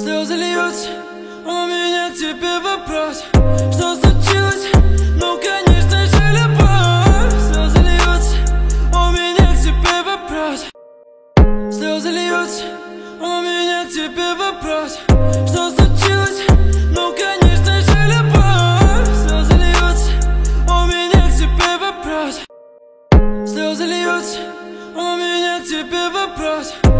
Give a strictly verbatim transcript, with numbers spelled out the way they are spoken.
Слезы льются, у меня к тебе вопрос. Что случилось? Ну, конечно же, любовь. Слезы льются, у меня к тебе вопрос. Слезы льются, у меня к тебе вопрос. Что случилось? Ну, конечно же, любовь. Слезы льются, у меня к тебе вопрос. Слезы льются, у меня к тебе вопрос.